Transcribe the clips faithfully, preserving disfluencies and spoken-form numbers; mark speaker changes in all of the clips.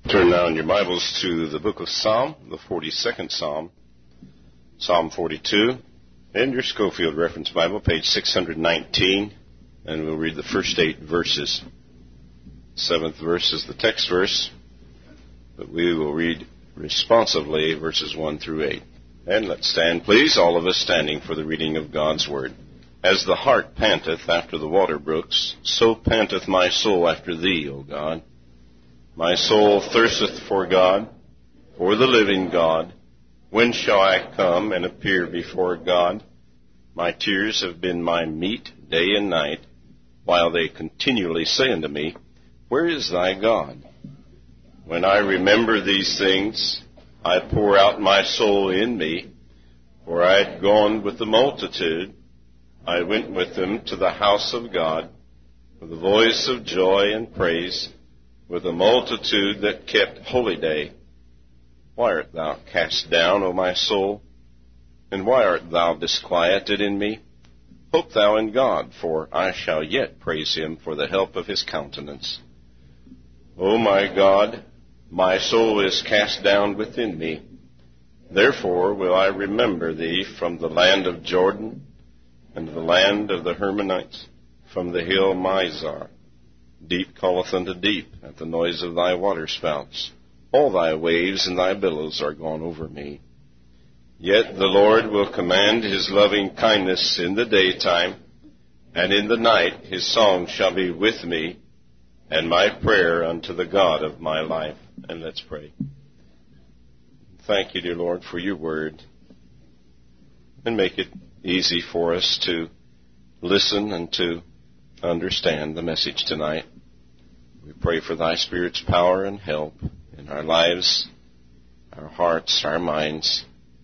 Speaker 1: Turn now in your Bibles to the book of Psalm, the forty-second Psalm, Psalm forty-two, and your Schofield Reference Bible, page six hundred nineteen, and we'll read the first eight verses. Seventh verse is the text verse, but we will read responsively verses one through eight. And let's stand, please, all of us standing for the reading of God's Word. As the hart panteth after the water brooks, so panteth my soul after thee, O God. My soul thirsteth for God, for the living God. When shall I come and appear before God? My tears have been my meat day and night, while they continually say unto me, Where is thy God? When I remember these things, I pour out my soul in me, for I had gone with the multitude. I went with them to the house of God, with a voice of joy and praise, with a multitude that kept holy day. Why art thou cast down, O my soul? And why art thou disquieted in me? Hope thou in God, for I shall yet praise him for the help of his countenance. O my God, my soul is cast down within me. Therefore will I remember thee from the land of Jordan, and the land of the Hermonites, from the hill Mizar. Deep calleth unto deep at the noise of thy waterspouts. All thy waves and thy billows are gone over me. Yet the Lord will command his loving kindness in the daytime, and in the night his song shall be with me, and my prayer unto the God of my life. And let's pray. Thank you, dear Lord, for your word, and make it easy for us to listen and to understand the message tonight. We pray for thy Spirit's power and help in our lives, our hearts, our minds.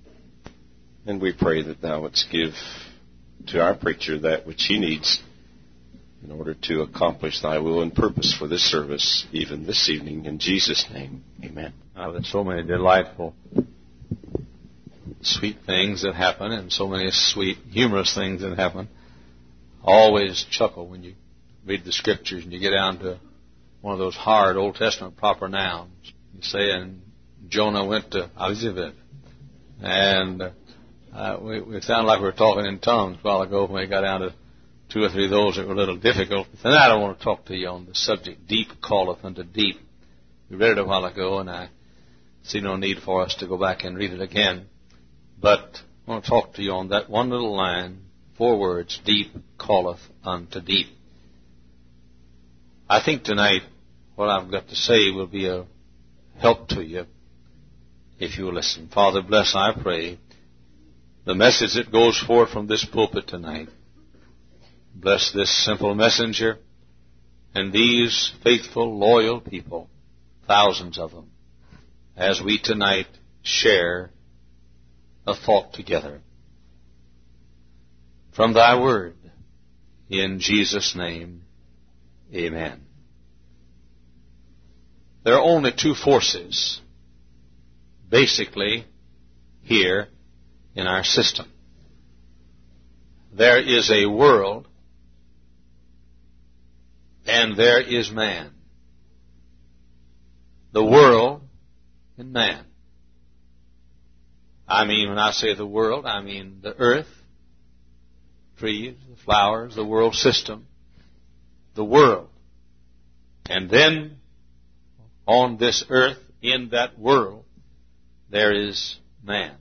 Speaker 1: And we pray that thou wouldst give to our preacher that which he needs in order to accomplish thy will and purpose for this service, even this evening. In Jesus' name, amen.
Speaker 2: Uh, there's so many delightful, sweet things that happen, and so many sweet, humorous things that happen. I always chuckle when you read the Scriptures and you get down to one of those hard Old Testament proper nouns. You say, and Jonah went to Nineveh. And uh, we, we sound like we were talking in tongues a while ago when we got down to two or three of those that were a little difficult. Tonight I want to talk to you on the subject, deep calleth unto deep. We read it a while ago, and I see no need for us to go back and read it again. But I want to talk to you on that one little line, four words, deep calleth unto deep. I think tonight what I've got to say will be a help to you if you will listen. Father, bless, I pray, the message that goes forth from this pulpit tonight. Bless this simple messenger and these faithful, loyal people, thousands of them, as we tonight share a thought together from thy word. In Jesus' name, amen. There are only two forces, basically, here in our system. There is a world, and there is man. The world and man. I mean, when I say the world, I mean the earth, trees, the flowers, the world system, the world. And then, on this earth, in that world, there is man.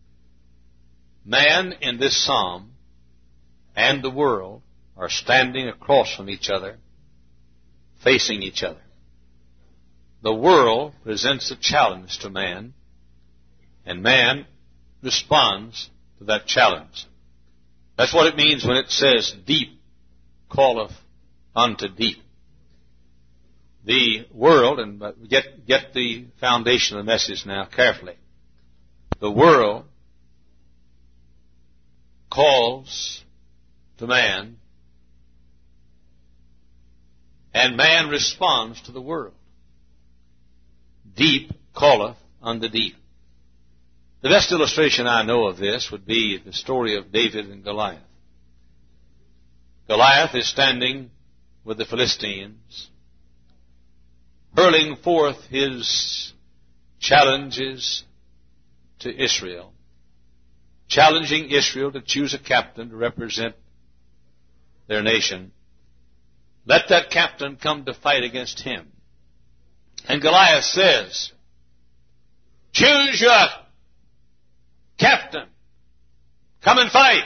Speaker 2: Man in this psalm and the world are standing across from each other, facing each other. The world presents a challenge to man, and man responds to that challenge. That's what it means when it says, deep calleth unto deep. The world, and get, get the foundation of the message now carefully. The world calls to man, and man responds to the world. Deep calleth unto deep. The best illustration I know of this would be the story of David and Goliath. Goliath is standing with the Philistines, hurling forth his challenges to Israel, challenging Israel to choose a captain to represent their nation. Let that captain come to fight against him. And Goliath says, choose your captain. Come and fight.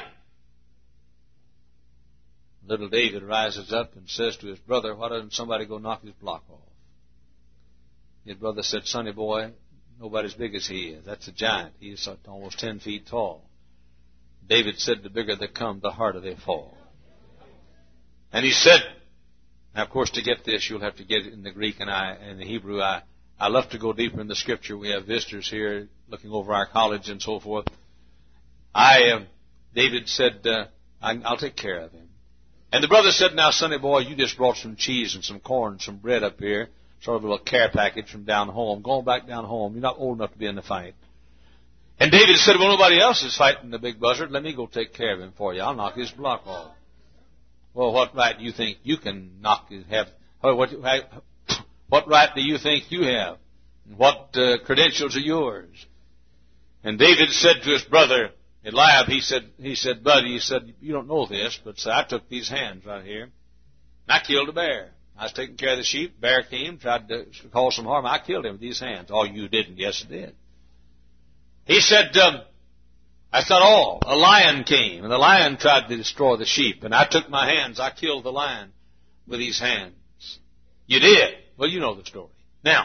Speaker 2: Little David rises up and says to his brother, why doesn't somebody go knock his block off? His brother said, sonny boy, nobody's big as he is. That's a giant. He is almost ten feet tall. David said, the bigger they come, the harder they fall. And he said, now of course to get this, you'll have to get it in the Greek and I, and the Hebrew. I, I love to go deeper in the Scripture. We have visitors here looking over our college and so forth. I, uh, David said, uh, I, I'll take care of him. And the brother said, now, sonny boy, you just brought some cheese and some corn, some bread up here, sort of a little care package from down home. Go back down home. You're not old enough to be in the fight. And David said, well, nobody else is fighting the big buzzard. Let me go take care of him for you. I'll knock his block off. Well, what right do you think you can knock his, have, what, what right do you think you have? What uh, credentials are yours? And David said to his brother, Eliab, he said, he said, buddy, he said, you don't know this, but so I took these hands right here, and I killed a bear. I was taking care of the sheep. Bear came, tried to cause some harm. I killed him with these hands. Oh, you didn't? Yes, I did. He said, um, that's not all. A lion came, and the lion tried to destroy the sheep, and I took my hands. I killed the lion with these hands. You did? Well, you know the story. Now,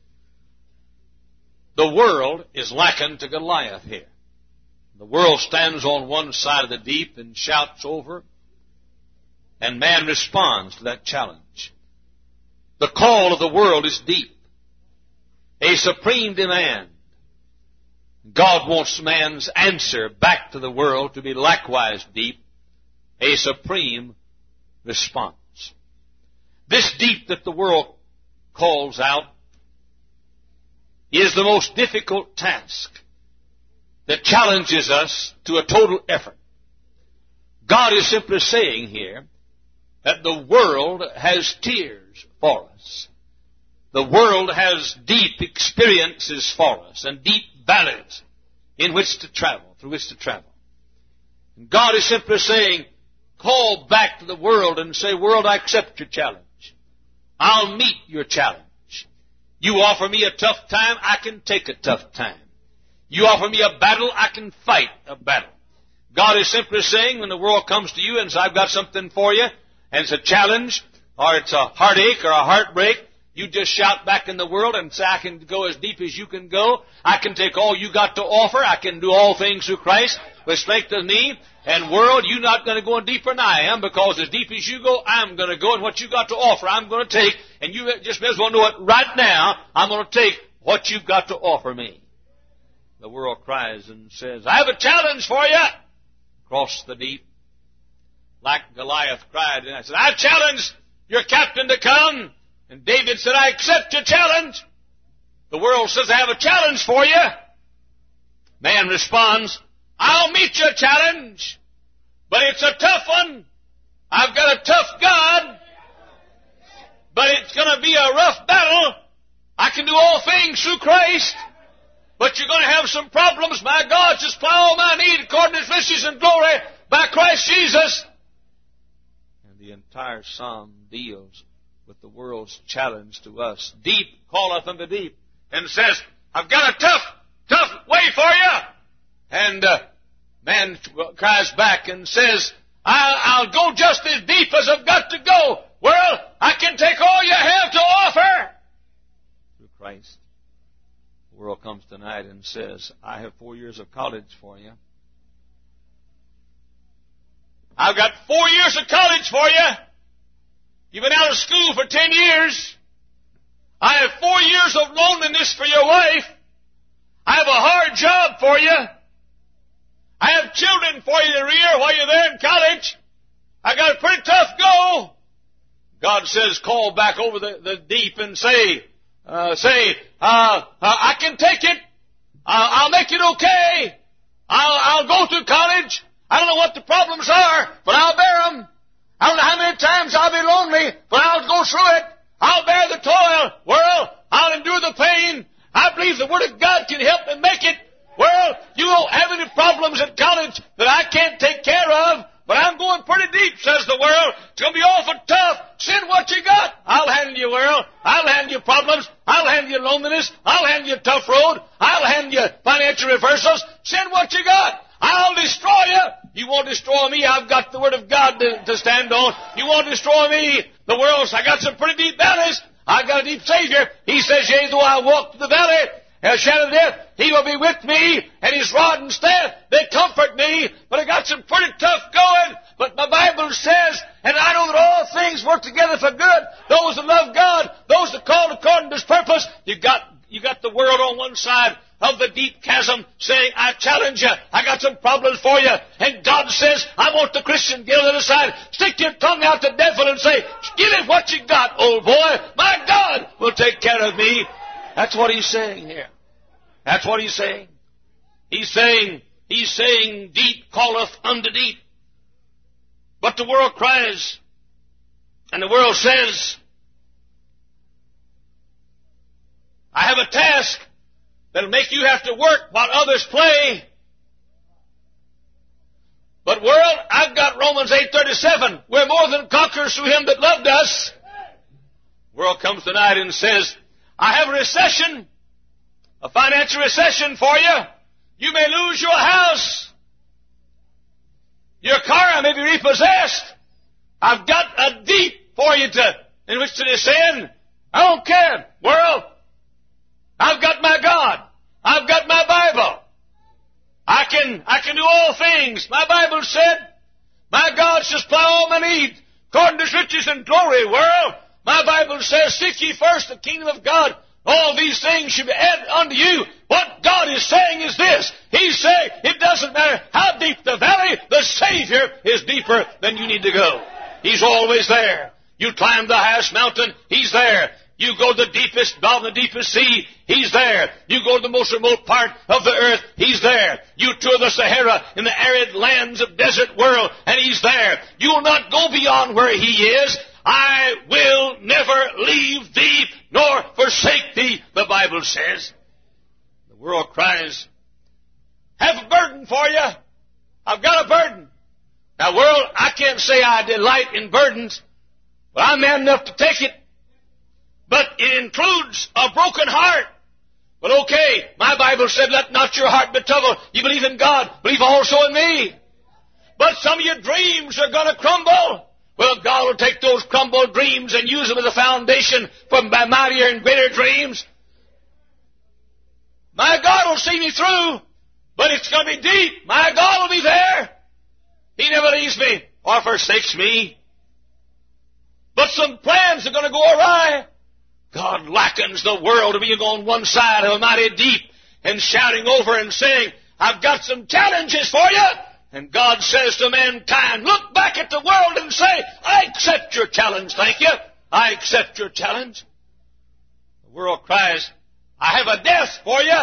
Speaker 2: the world is likened to Goliath here. The world stands on one side of the deep and shouts over, and man responds to that challenge. The call of the world is deep, a supreme demand. God wants man's answer back to the world to be likewise deep, a supreme response. This deep that the world calls out is the most difficult task that challenges us to a total effort. God is simply saying here that the world has tears for us. The world has deep experiences for us and deep valleys in which to travel, through which to travel. And God is simply saying, call back to the world and say, world, I accept your challenge. I'll meet your challenge. You offer me a tough time, I can take a tough time. You offer me a battle, I can fight a battle. God is simply saying when the world comes to you and says, I've got something for you, and it's a challenge, or it's a heartache or a heartbreak, you just shout back in the world and say, I can go as deep as you can go. I can take all you got to offer. I can do all things through Christ, which strengthens me. And world, you're not going to go deeper than I am, because as deep as you go, I'm going to go, and what you got to offer, I'm going to take. And you just may as well know it right now. I'm going to take what you've got to offer me. The world cries and says, I have a challenge for you. Across the deep, like Goliath cried, and I said, I challenge your captain to come. And David said, I accept your challenge. The world says, I have a challenge for you. Man responds, I'll meet your challenge, but it's a tough one. I've got a tough God, but it's going to be a rough battle. I can do all things through Christ, but you're going to have some problems. My God shall supply all my need according to His riches and glory by Christ Jesus. And the entire psalm deals with the world's challenge to us. Deep calleth unto deep, and says, I've got a tough, tough way for you. And uh, man cries back and says, I'll, I'll go just as deep as I've got to go. Well, I can take all you have to offer. Through Christ. The world comes tonight and says, I have four years of college for you. I've got four years of college for you. You've been out of school for ten years. I have four years of loneliness for your wife. I have a hard job for you. I have children for you to rear while you're there in college. I got a pretty tough go. God says, call back over the, the deep and say, uh, say, uh, uh, I can take it. Uh, I'll make it okay. I'll, I'll go through college. I don't know what the problems are, but I'll bear them. I don't know how many times I'll be lonely, but I'll go through it. I'll bear the toil. World, I'll endure the pain. I believe the Word of God can help me make it. Well, you don't have any problems at college that I can't take care of, but I'm going pretty deep, says the world. It's going to be awful tough. Send what you got. I'll handle you, world. I'll handle you problems. I'll handle you loneliness. I'll handle you a tough road. I'll handle you financial reversals. Send what you got. I'll destroy you. You won't destroy me. I've got the Word of God to, to stand on. You won't destroy me. The world's, I got some pretty deep valleys. I've got a deep Savior. He says, yea, though I walk through the valley, and shadow of death, He will be with me, and His rod and staff, they comfort me. But I got some pretty tough going. But my Bible says, and I know that all things work together for good. Those that love God, those that called according to His purpose. You got, you got the world on one side of the deep chasm saying, I challenge you. I got some problems for you. And God says, I want the Christian to get on the other side. Stick your tongue out to the devil and say, give it what you got, old boy. My God will take care of me. That's what He's saying here. That's what He's saying. He's saying, He's saying, deep calleth unto deep. But the world cries, and the world says, I have a task that'll make you have to work while others play. But world, I've got Romans eight thirty-seven. We're more than conquerors through Him that loved us. The world comes tonight and says, I have a recession, a financial recession for you. You may lose your house. Your car may be repossessed. I've got a deep for you to, in which to descend. I don't care, world. I've got my God. I've got my Bible. I can, I can do all things. My Bible said, my God shall supply all my needs according to His riches and glory, world. My Bible says, seek ye first the kingdom of God. All these things should be added unto you. What God is saying is this. He's saying it doesn't matter how deep the valley, the Savior is deeper than you need to go. He's always there. You climb the highest mountain, He's there. You go to the deepest, bottom of the deepest sea, He's there. You go to the most remote part of the earth, He's there. You tour the Sahara in the arid lands of desert world, and He's there. You will not go beyond where He is. I will never leave thee nor forsake thee, the Bible says. The world cries, have a burden for you. I've got a burden. Now, world, I can't say I delight in burdens, but I'm man enough to take it. But it includes a broken heart. Well, okay, my Bible said, let not your heart be troubled. You believe in God, believe also in me. But some of your dreams are going to crumble. Well, God will take those crumbled dreams and use them as a foundation for mightier and greater dreams. My God will see me through, but it's going to be deep. My God will be there. He never leaves me or forsakes me. But some plans are going to go awry. God likens the world to being on one side of a mighty deep and shouting over and saying, I've got some challenges for you. And God says to mankind, look back at the world and say, I accept your challenge, thank you. I accept your challenge. The world cries, I have a death for you.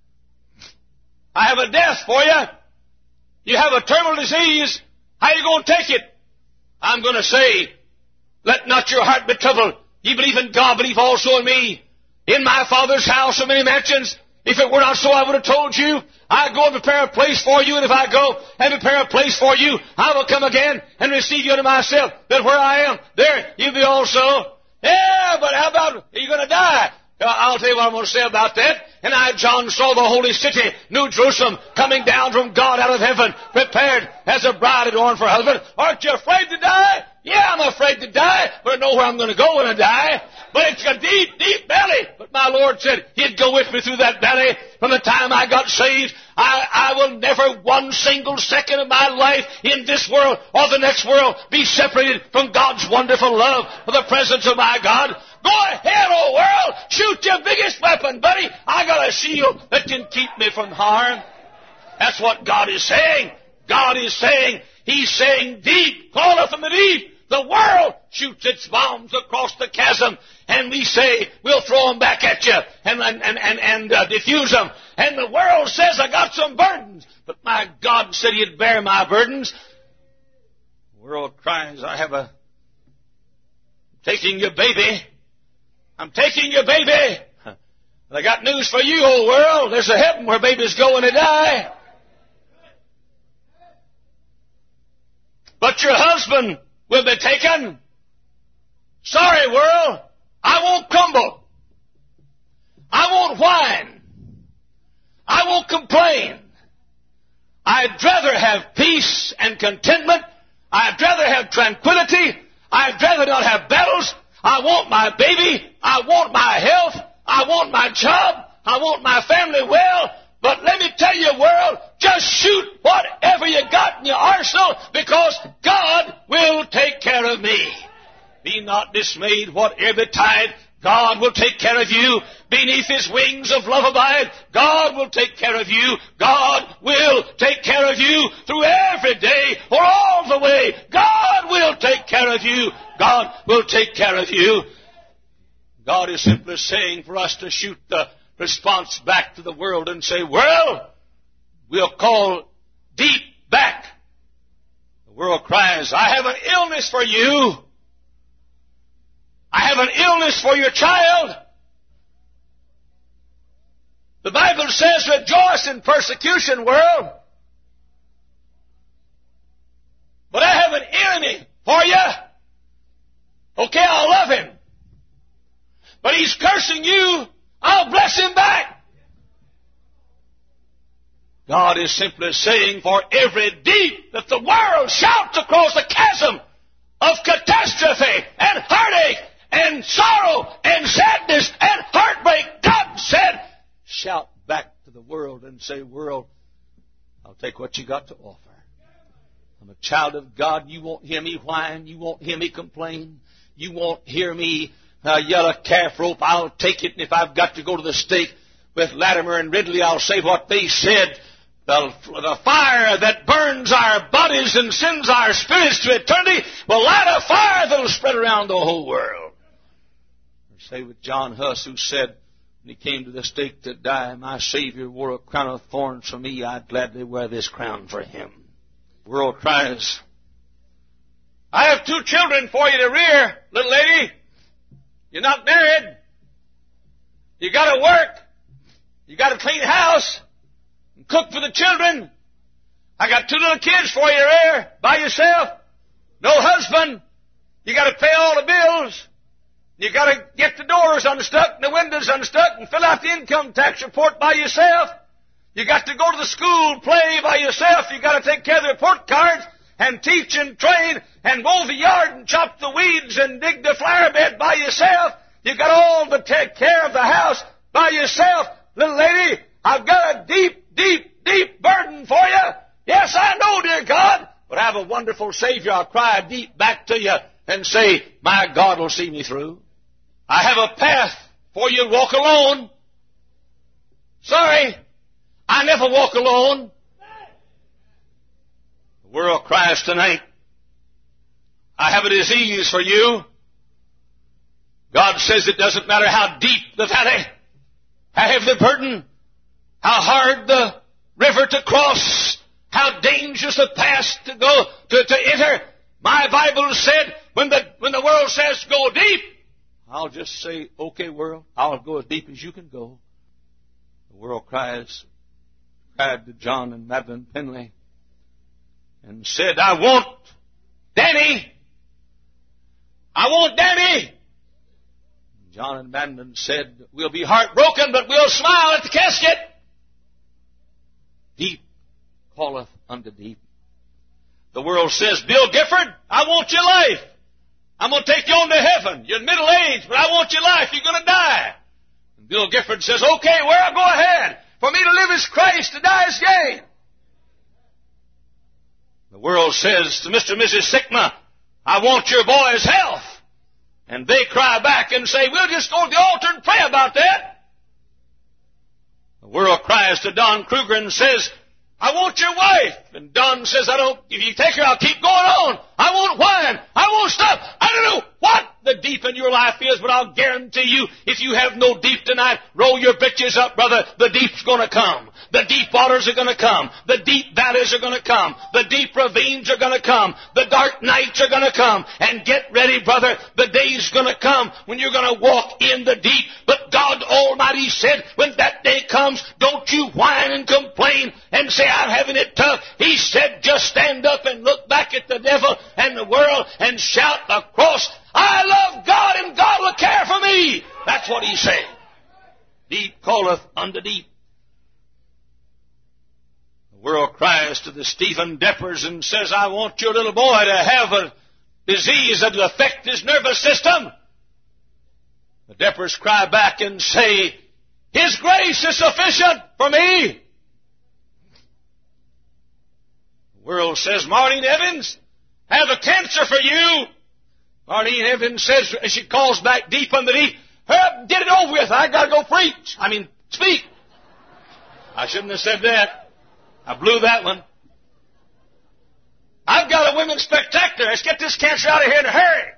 Speaker 2: I have a death for you. You have a terminal disease. How are you going to take it? I'm going to say, let not your heart be troubled. Ye believe in God, believe also in me. In my Father's house are many mansions. If it were not so, I would have told you. I go and prepare a place for you, and if I go and prepare a place for you, I will come again and receive you unto myself, that where I am, there you be also. Yeah, but how about, are you going to die? I'll tell you what I'm going to say about that. And I, John, saw the holy city, New Jerusalem, coming down from God out of heaven, prepared as a bride adorned for her husband. Aren't you afraid to die? Yeah, I'm afraid to die, but I know where I'm going to go when I die. But it's a deep, deep valley. But my Lord said He'd go with me through that valley. From the time I got saved, I, I will never one single second of my life in this world or the next world be separated from God's wonderful love or the presence of my God. Go ahead, old world. Shoot your biggest weapon, buddy. I got a shield that can keep me from harm. That's what God is saying. God is saying, He's saying, deep, calleth from the deep. The world shoots its bombs across the chasm, and we say, we'll throw them back at you and, and, and, and, and uh, diffuse them. And the world says, I got some burdens, but my God said He'd bear my burdens. The world cries, I have a, taking your baby,
Speaker 3: I'm taking your baby. But I got news for you, old world. There's a heaven where babies go when they die. But your husband will be taken. Sorry, world. I won't crumble. I won't whine. I won't complain. I'd rather have peace and contentment. I'd rather have tranquility. I'd rather not have battles. I want my baby. I want my health. I want my job. I want my family well. But let me tell you, world, just shoot whatever you got in your arsenal, because God will take care of me. Be not dismayed, whatever betide, God will take care of you. Beneath His wings of love abide. God will take care of you. God will take care of you through every day or all the way. God will take care of you. God will take care of you. God is simply saying for us to shoot the response back to the world and say, world, we'll call deep back. The world cries, I have an illness for you. I have an illness for your child. The Bible says, rejoice in persecution, world. But I have an enemy for you. Okay, I'll love him. But he's cursing you. I'll bless him back. God is simply saying, for every deep that the world shouts across the chasm of catastrophe and heartache and sorrow and sadness and heartbreak, God said, shout back to the world and say, world, I'll take what you got to offer. I'm a child of God. You won't hear me whine. You won't hear me complain. You won't hear me uh, yell a calf rope. I'll take it, and if I've got to go to the stake with Latimer and Ridley, I'll say what they said. The, the fire that burns our bodies and sends our spirits to eternity will light a fire that will spread around the whole world. Or say with John Huss, who said, when he came to the stake to die, my Savior wore a crown of thorns for me. I'd gladly wear this crown for him. The world cries, I have two children for you to rear, little lady. You're not married. You got to work. You got to clean house and cook for the children. I got two little kids for you to rear by yourself. No husband. You got to pay all the bills. You got to get the doors unstuck and the windows unstuck and fill out the income tax report by yourself. You got to go to the school, play by yourself. You got to take care of the report cards and teach and train and mow the yard and chop the weeds and dig the flower bed by yourself. You got all to take care of the house by yourself. Little lady, I've got a deep, deep, deep burden for you. Yes, I know, dear God, but I have a wonderful Savior. I'll cry deep back to you and say, my God will see me through. I have a path for you to walk alone. Sorry, I never walk alone. The world cries tonight, I have a disease for you. God says it doesn't matter how deep the valley, how heavy the burden, how hard the river to cross, how dangerous the path to go to, to enter. My Bible said, when the when the world says go deep, I'll just say, okay, world, I'll go as deep as you can go. The world cries, cried to John and Madeline Penley and said, I want Danny. I want Danny. John and Madeline said, we'll be heartbroken, but we'll smile at the casket. Deep calleth unto deep. The world says, Bill Gifford, I want your life. I'm going to take you on to heaven. You're middle age, but I want your life. You're going to die. And Bill Gifford says, okay, well, go ahead. For me to live is Christ, to die is gain. The world says to Mister and Missus Sigma, I want your boy's health. And they cry back and say, we'll just go to the altar and pray about that. The world cries to Don Kruger and says, I want your wife. And Don says, I don't, if you take her, I'll keep going on. I want wine. I want stuff. I don't know what the deep in your life is, but I'll guarantee you, if you have no deep tonight, roll your britches up, brother. The deep's going to come. The deep waters are going to come. The deep valleys are going to come. The deep ravines are going to come. The dark nights are going to come. And get ready, brother. The day's going to come when you're going to walk in the deep. But God Almighty said, when that day comes, don't you whine and complain and say, I'm having it tough. He said, just stand up and look back at the devil and the world and shout across, I love God and God will care for me. That's what he said. Deep calleth unto deep. The world cries to the Stephen Deppers and says, I want your little boy to have a disease that will affect his nervous system. The Deppers cry back and say, His grace is sufficient for me. The world says, Marlene Evans, have a cancer for you. Marlene Evans says, as she calls back deep on the deep, hurry up and get it over with. I got to go preach. I mean, speak. I shouldn't have said that. I blew that one. I've got a women's spectacular. Let's get this cancer out of here in a hurry.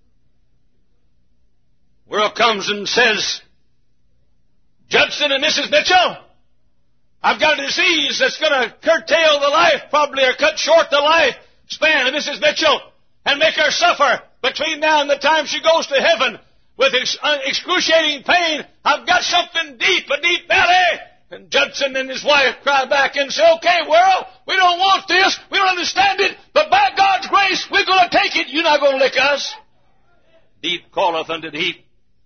Speaker 3: World comes and says, Judson and Missus Mitchell, I've got a disease that's going to curtail the life, probably, or cut short the life span of Missus Mitchell and make her suffer between now and the time she goes to heaven with ex- uh, excruciating pain. I've got something deep, a deep valley. And Judson and his wife cry back and say, okay, world, we don't want this, we don't understand it, but by God's grace, we're going to take it. You're not going to lick us. Deep calleth unto deep.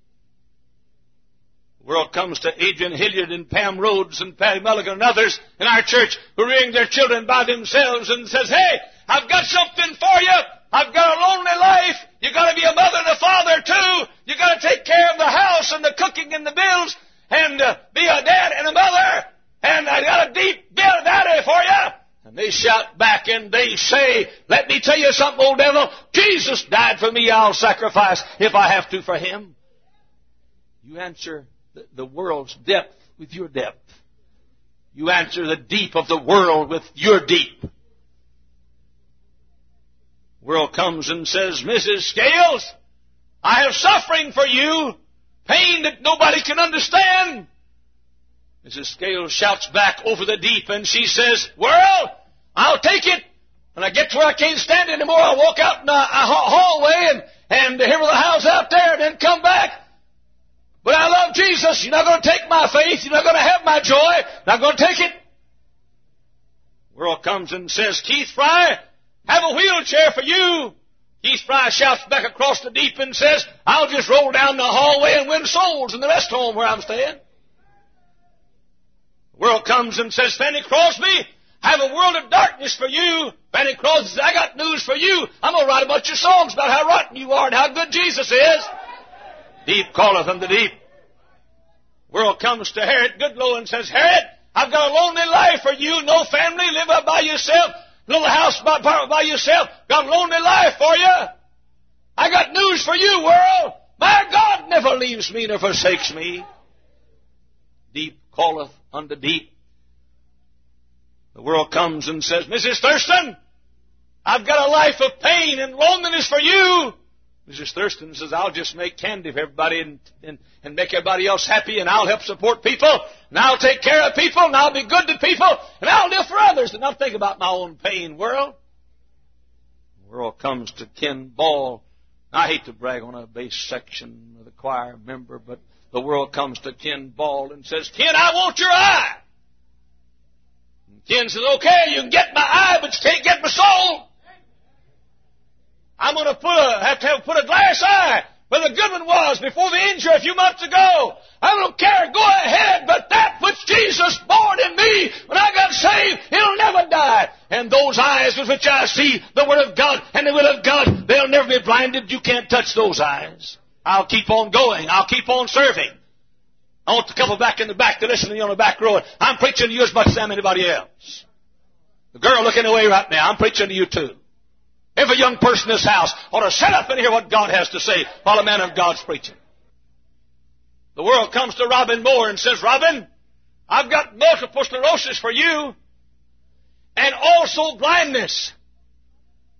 Speaker 3: The world comes to Adrian Hilliard and Pam Rhodes and Patty Mulligan and others in our church who rearing their children by themselves and says, hey, I've got something for you. I've got a lonely life. You've got to be a mother and a father, too. You've got to take care of the house and the cooking and the bills and uh, be a dad and a mother. And I got a deep daddy for you. And they shout back and they say, let me tell you something, old devil. Jesus died for me. I'll sacrifice if I have to for him. You answer the, the world's depth with your depth. You answer the deep of the world with your deep. World comes and says, Missus Scales, I have suffering for you, pain that nobody can understand. Missus Scales shouts back over the deep and she says, world, I'll take it. When I get to where I can't stand anymore, I'll walk out in a, a hallway and, and hear the house out there and then come back. But I love Jesus. You're not going to take my faith. You're not going to have my joy. Not going to take it. World comes and says, Keith Fry, have a wheelchair for you. Keith Fry shouts back across the deep and says, I'll just roll down the hallway and win souls in the rest home where I'm staying. The world comes and says, Fanny Crosby, have a world of darkness for you. Fanny Crosby says, I got news for you. I'm going to write a bunch of songs about how rotten you are and how good Jesus is. Deep calleth unto deep. World comes to Harriet Goodlow and says, Harriet, I've got a lonely life for you. No family, live up by yourself. Little house by, by yourself. Got a lonely life for you. I got news for you, world. My God never leaves me nor forsakes me. Deep calleth unto deep. The world comes and says, Missus Thurston, I've got a life of pain and loneliness for you. Missus Thurston says, I'll just make candy for everybody and, and, and make everybody else happy, and I'll help support people, and I'll take care of people, and I'll be good to people, and I'll live for others, and I'll think about my own pain, world. The world comes to Ken Ball. I hate to brag on a bass section of the choir member, but the world comes to Ken Ball and says, Ken, I want your eye. And Ken says, okay, you can get my eye, but you can't get my soul. I'm going to put a, have to have put a glass eye where the good one was before the injury a few months ago. I don't care. Go ahead. But that which Jesus bore in me when I got saved, it'll never die. And those eyes with which I see the Word of God and the will of God, they'll never be blinded. You can't touch those eyes. I'll keep on going. I'll keep on serving. I want the couple back in the back to listen to me on the back row. I'm preaching to you as much as anybody else. The girl looking away right now, I'm preaching to you too. Every young person in this house ought to sit up and hear what God has to say while a man of God's preaching. The world comes to Robin Moore and says, Robin, I've got multiple sclerosis for you and also blindness.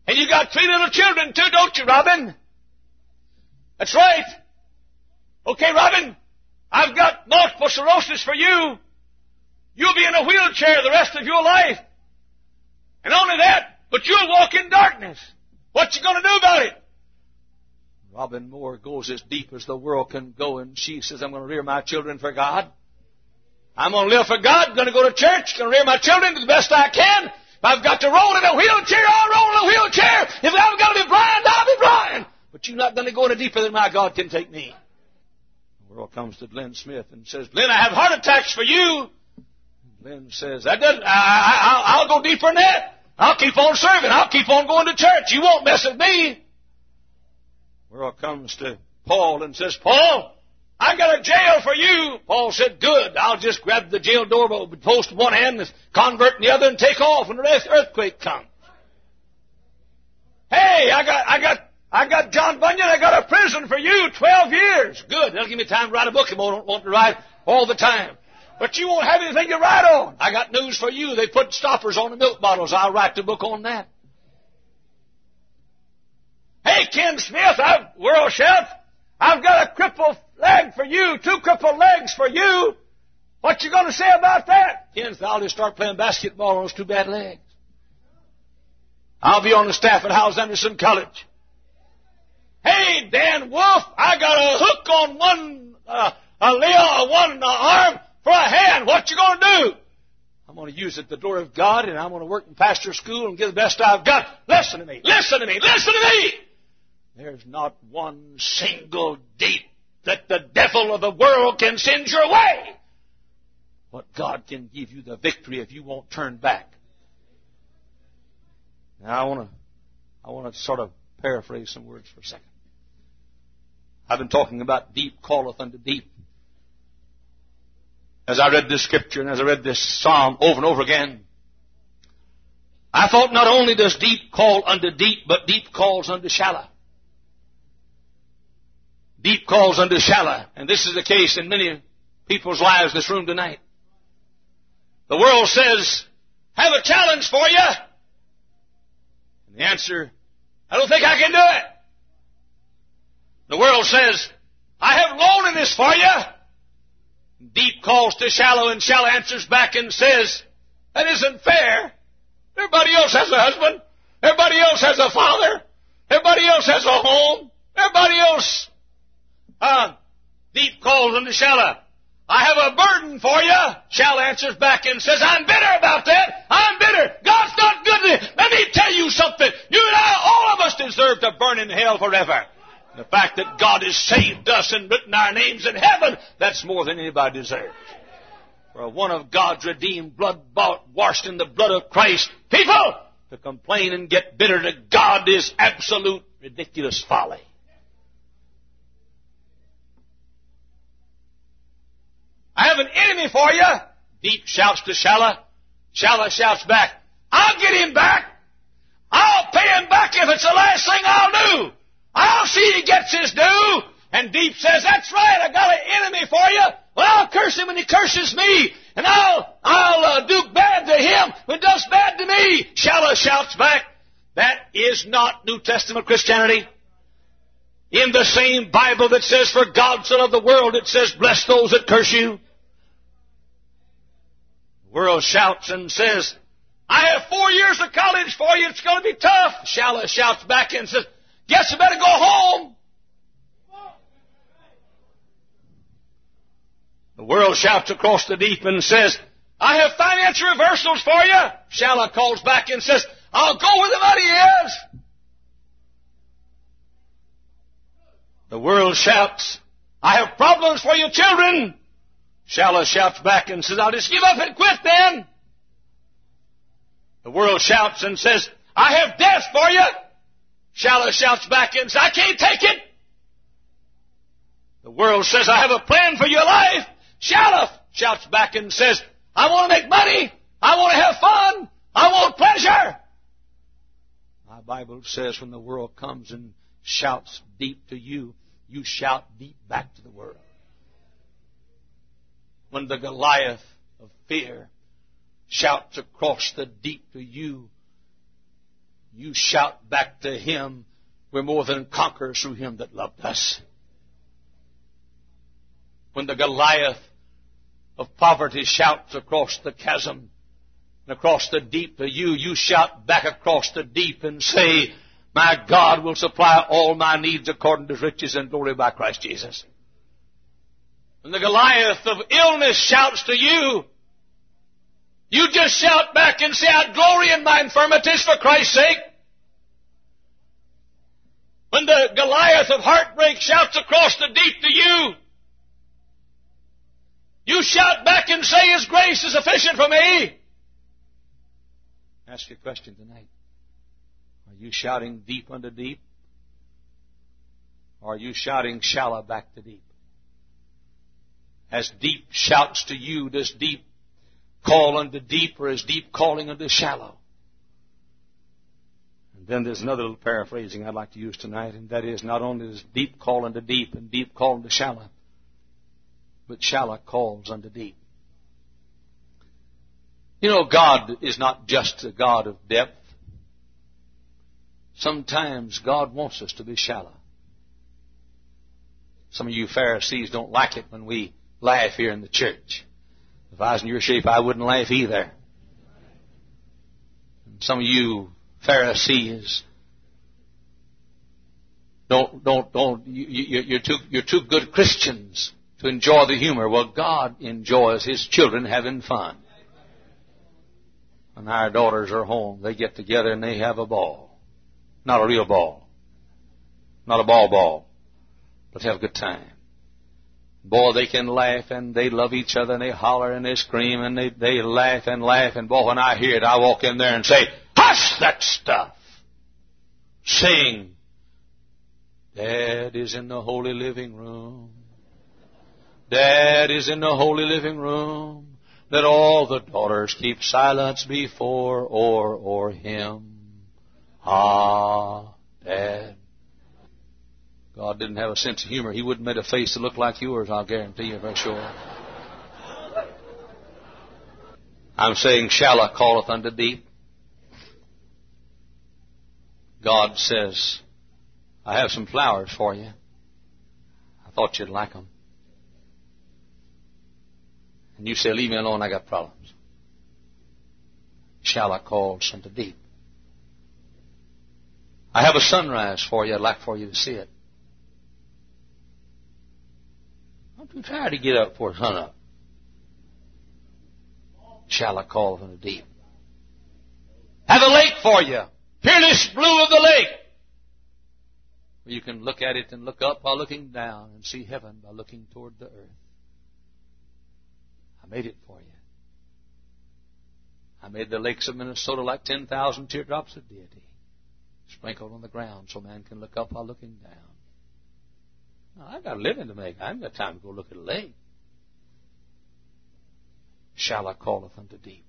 Speaker 3: And you got three little children too, don't you, Robin? That's right. Okay, Robin, I've got multiple sclerosis for you. You'll be in a wheelchair the rest of your life. And only that, but you'll walk in darkness. What you going to do about it?
Speaker 2: Robin Moore goes as deep as the world can go, and she says, I'm going to rear my children for God.
Speaker 3: I'm going to live for God, going to go to church, going to rear my children to the best I can. If I've got to roll in a wheelchair, I'll roll in a wheelchair. If I've got to be blind, I'll be blind. But you're not going to go any deeper than my God can take me.
Speaker 2: The world comes to Glenn Smith and says,
Speaker 3: Glenn, I have heart attacks for you.
Speaker 2: Glenn says,
Speaker 3: That doesn't, I, I, I'll go deeper than that. I'll keep on serving. I'll keep on going to church. You won't mess with me.
Speaker 2: The world comes to Paul and says,
Speaker 3: Paul, I got a jail for you. Paul said, good. I'll just grab the jail door post in one hand, and convert in the other, and take off when the earthquake comes. Hey, I got, I got, I got John Bunyan. I got a prison for you, twelve years. Good. That'll give me time to write a book. I won't want to write all the time. But you won't have anything to write on. I got news for you. They put stoppers on the milk bottles. I'll write the book on that. Hey, Ken Smith, I've, world chef, I've got a crippled leg for you, two crippled legs for you. What you going to say about that? Ken said, I'll just start playing basketball on those two bad legs. I'll be on the staff at Howes Anderson College. Hey, Dan Wolf, I got a hook on one, uh, a leg, one uh, arm for a hand. What you going to do? I'm going to use it at the door of God, and I'm going to work in pastor school and give the best I've got. Listen to me. Listen to me. Listen to me. There's not one single deep that the devil of the world can send your way. But God can give you the victory if you won't turn back. Now I want to, I want to sort of paraphrase some words for a second. I've been talking about deep calleth unto deep. As I read this scripture and as I read this psalm over and over again, I thought not only does deep call unto deep, but deep calls unto shallow. Deep calls unto shallow. And this is the case in many people's lives in this room tonight. The world says, have a challenge for you. And the answer, I don't think I can do it. The world says, I have loneliness for you. Deep calls to shallow, and shallow answers back and says, that isn't fair. Everybody else has a husband. Everybody else has a father. Everybody else has a home. Everybody else, uh, deep calls unto shallow. I have a burden for you. Shallow answers back and says, I'm bitter about that. I'm bitter. God's not good to me. Let me tell you something. You and I, all of us deserve to burn in hell forever. The fact that God has saved us and written our names in heaven, that's more than anybody deserves. For one of God's redeemed, blood-bought, washed in the blood of Christ, people, to complain and get bitter to God is absolute ridiculous folly. I have an enemy for you. Deep shouts to shallow. Shallow shouts back, I'll get him back. I'll pay him back if it's the last thing I'll do. I'll see he gets his due. And deep says, that's right, I got an enemy for you. Well, I'll curse him when he curses me. And I'll, I'll uh, do bad to him when he does bad to me. Shallow shouts back, that is not New Testament Christianity. In the same Bible that says, for God so loved the world, it says, bless those that curse you. The world shouts and says, I have four years of college for you, it's going to be tough. Shallow shouts back and says, guess you better go home. The world shouts across the deep and says, I have financial reversals for you. Shallow calls back and says, I'll go where the money is. The world shouts, I have problems for you children. Shallow shouts back and says, I'll just give up and quit then. The world shouts and says, I have death for you. Shallow shouts back and says, I can't take it. The world says, I have a plan for your life. Shallow shouts back and says, I want to make money. I want to have fun. I want pleasure. My Bible says when the world comes and shouts deep to you, you shout deep back to the world. When the Goliath of fear shouts across the deep to you, you shout back to Him, we're more than conquerors through Him that loved us. When the Goliath of poverty shouts across the chasm and across the deep to you, you shout back across the deep and say, my God will supply all my needs according to His riches and glory by Christ Jesus. When the Goliath of illness shouts to you, you just shout back and say, I glory in my infirmities for Christ's sake. When the Goliath of heartbreak shouts across the deep to you, you shout back and say, His grace is sufficient for me. Ask you a question tonight. Are you shouting deep unto deep? Or are you shouting shallow back to deep? As deep shouts to you, does deep call unto deep, or is deep calling unto shallow? And then there's another little paraphrasing I'd like to use tonight, and that is, not only does deep call unto deep and deep call unto shallow, but shallow calls unto deep. You know, God is not just a God of depth. Sometimes God wants us to be shallow. Some of you Pharisees don't like it when we laugh here in the church. If I was in your shape, I wouldn't laugh either. And some of you Pharisees don't, don't, don't, you, you, you're too, you're too good Christians to enjoy the humor. Well, God enjoys His children having fun. When our daughters are home, they get together and they have a ball. Not a real ball. Not a ball ball. But have a good time. Boy, they can laugh and they love each other and they holler and they scream and they, they laugh and laugh. And boy, when I hear it, I walk in there and say, hush that stuff! Sing. Dad is in the holy living room. Dad is in the holy living room. Let all the daughters keep silence before or or him. Ah, Dad. God didn't have a sense of humor. He wouldn't have made a face that looked like yours, I'll guarantee you for sure. I'm saying, shallow calleth unto deep. God says, I have some flowers for you. I thought you'd like them. And you say, leave me alone, I got problems. Shallow calls unto deep. I have a sunrise for you. I'd like for you to see it. I'm too tired to get up before sun up. Shallow calleth unto deep. Have a lake for you. Peerless blue of the lake. Where you can look at it and look up while looking down and see heaven by looking toward the earth. I made it for you. I made the lakes of Minnesota like ten thousand teardrops of deity, sprinkled on the ground so man can look up while looking down. Now, I've got a living to make. I haven't got time to go look at a lake. Shallow calleth unto deep.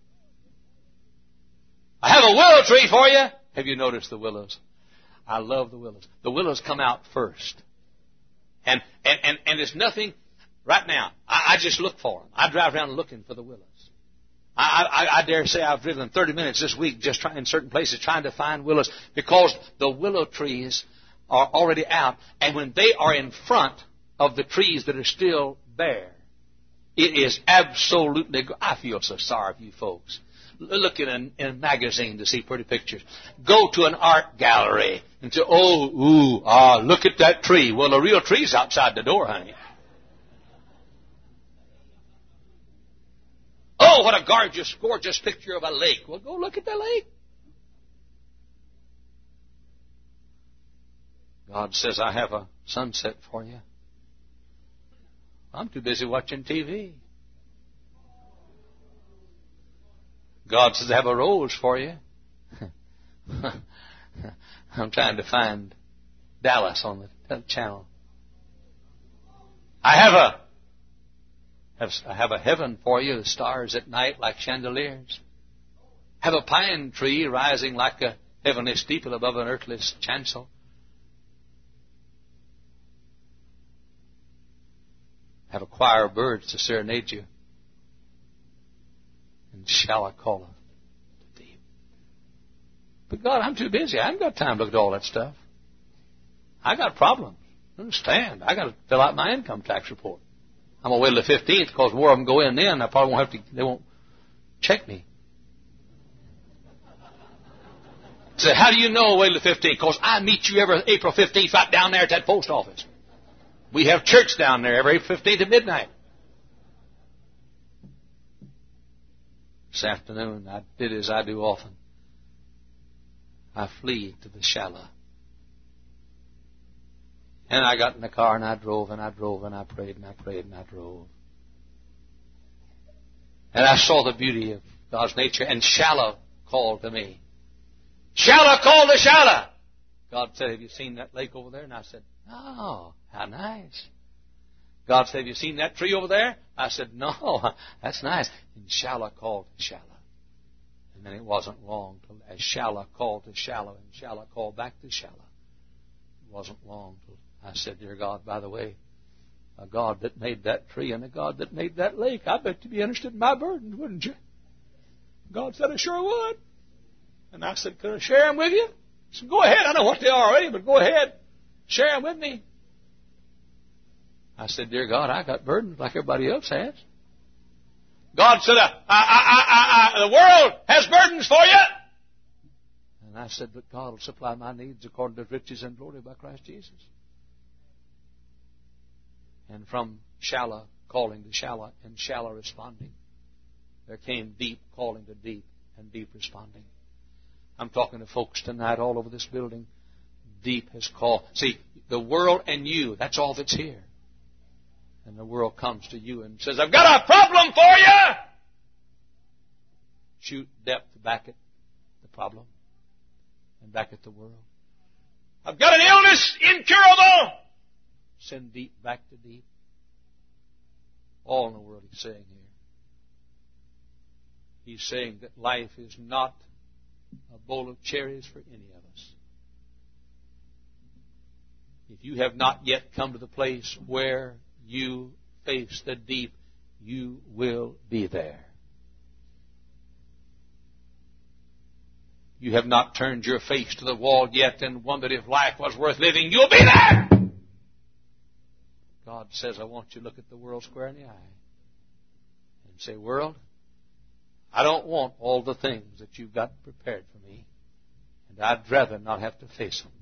Speaker 3: I have a willow tree for you. Have you noticed the willows? I love the willows. The willows come out first. And and, and, and there's nothing... Right now, I, I just look for them. I drive around looking for the willows. I, I, I dare say I've driven thirty minutes this week just trying in certain places trying to find willows because the willow trees are already out. And when they are in front of the trees that are still bare, it is absolutely... I feel so sorry for you folks. Look in a, in a magazine to see pretty pictures. Go to an art gallery and say, oh, ooh, ah, look at that tree. Well, the real tree's outside the door, honey. Oh, what a gorgeous, gorgeous picture of a lake. Well, go look at the lake. God says, I have a sunset for you. I'm too busy watching T V. God says, I have a rose for you. I'm trying to find Dallas on the channel. I have a I have a heaven for you, the stars at night like chandeliers. Have a pine tree rising like a heavenly steeple above an earthly chancel. Have a choir of birds to serenade you. And shallow calleth to deep.
Speaker 2: But God, I'm too busy. I haven't got time to look at all that stuff. I got problems. Understand? I got to fill out my income tax report. I'm gonna wait till the fifteenth because more of them go in then. I probably won't have to. They won't check me. Say, how do you know wait till the fifteenth? Because I meet you every April fifteenth right down there at that post office. We have church down there every April fifteenth at midnight. This afternoon, I did as I do often. I flee to the shallow. And I got in the car and I drove and I drove and I prayed and I prayed and I drove. And I saw the beauty of God's nature, and shallow called to me. Shallow called to shallow. God said, have you seen that lake over there? And I said, oh, how nice. God said, have you seen that tree over there? I said, no, that's nice. And shallow called to shallow. And then it wasn't long till as shallow called to shallow and shallow called back to shallow. It wasn't long till I said, dear God, by the way, a God that made that tree and a God that made that lake, I bet you'd be interested in my burdens, wouldn't you? God said, I sure would. And I said, could I share them with you? He said, go ahead. I know what they are already, but go ahead. Share them with me. I said, dear God, I got burdens like everybody else has. God said, I, I, I, I, I, the world has burdens for you. And I said, but God will supply my needs according to riches and glory by Christ Jesus. And from shallow calling to shallow and shallow responding, there came deep calling to deep and deep responding. I'm talking to folks tonight all over this building. Deep has called. See, the world and you, that's all that's here. And the world comes to you and says, I've got a problem for you. Shoot depth back at the problem and back at the world. I've got an illness incurable. Send deep back to deep. All in the world he's saying here. He's saying that life is not a bowl of cherries for any of us. If you have not yet come to the place where you face the deep, you will be there. You have not turned your face to the wall yet and wondered if life was worth living. You'll be there! God says, I want you to look at the world square in the eye and say, world, I don't want all the things that you've got prepared for me, and I'd rather not have to face them.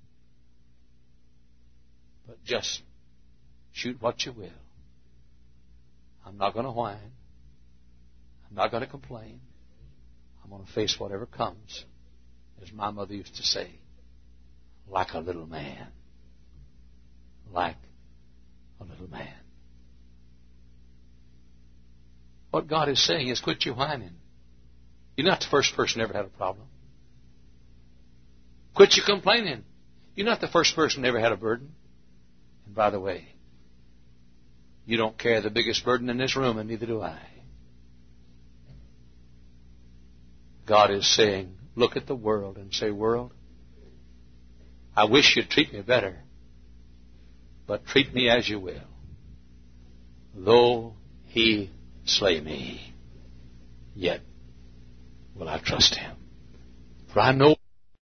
Speaker 2: But just shoot what you will. I'm not going to whine. I'm not going to complain. I'm going to face whatever comes, as my mother used to say, like a little man. Like a little man. What God is saying is quit your whining. You're not the first person who ever had a problem. Quit your complaining. You're not the first person who ever had a burden. And by the way, you don't carry the biggest burden in this room, and neither do I. God is saying, look at the world and say, world, I wish you'd treat me better, but treat me as you will. Though he slay me, yet will I trust him. For I know